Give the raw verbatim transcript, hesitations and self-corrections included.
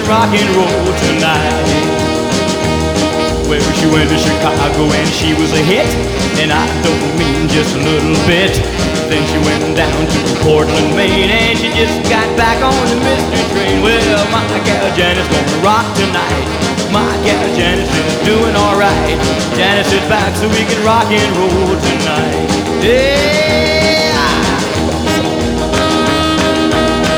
rock and roll tonight. Well, she went to Chicago and she was a hit, and I don't mean just a little bit. Then she went down to Portland, Maine, and she just got back on the mystery train. Well, my gal Janice gonna rock tonight. My gal Janice is doing alright. Janice is back so we can rock and roll tonight. Yeah.